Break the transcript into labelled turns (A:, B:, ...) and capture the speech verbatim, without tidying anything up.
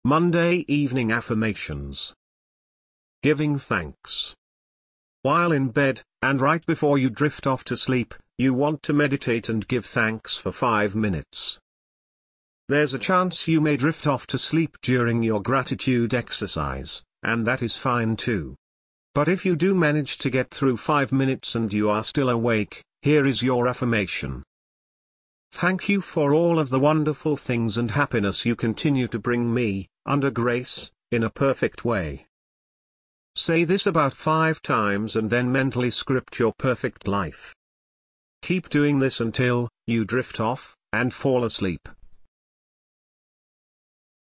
A: Monday Evening Affirmations. Giving thanks. While in bed, and right before you drift off to sleep, you want to meditate and give thanks for five minutes. There's a chance you may drift off to sleep during your gratitude exercise, and that is fine too. But if you do manage to get through five minutes and you are still awake, here is your affirmation. Thank you for all of the wonderful things and happiness you continue to bring me, under grace, in a perfect way. Say this about five times and then mentally script your perfect life. Keep doing this until you drift off and fall asleep.